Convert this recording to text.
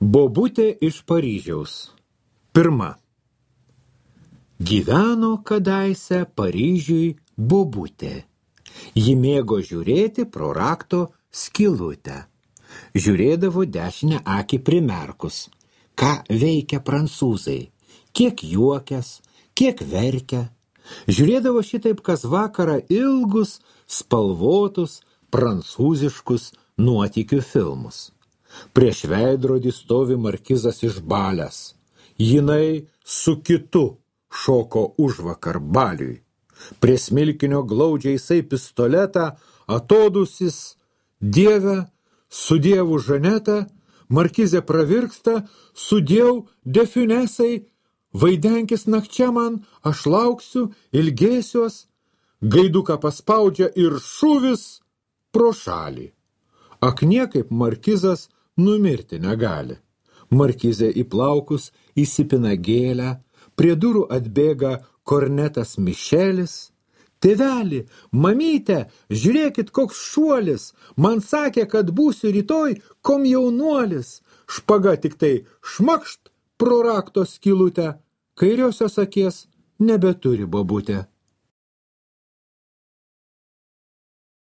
Bobutė iš Paryžiaus. 1. Gyveno kadaise Paryžiui bobutė. Ji mėgo žiūrėti pro rakto skylutę. Žiūrėdavo dešinę akį primerkus. Ką veikia prancūzai? Kiek juokias, kiek verkia. Žiūrėdavo šitaip kas vakarą ilgus, spalvotus, prancūziškus nuotykių filmus. Prieš veidrodį stovi markizas išbalęs. Jinai su kitu šoko užvakar baliui. Prie smilkinio glaudžia jisai pistoletą, atodusis, Dieve, sudievu Žanetą, markizė pravirksta, sudiev definesai, vaidenkis nakčia man, aš lauksiu, ilgėsiuos, gaiduką paspaudžia ir šūvis pro šalį. Ak niekaip markizas numirti negali. Markizė į plaukus įsipina gėlę, prie durų atbėga kornetas Mišelis. Tėveli, mamyte, žiūrėkit koks šuolis, man sakė, kad būsiu rytoj komjaunuolis. Špaga tik tai šmakšt pro rakto skylutę, kairiosios akies nebeturi bobutė.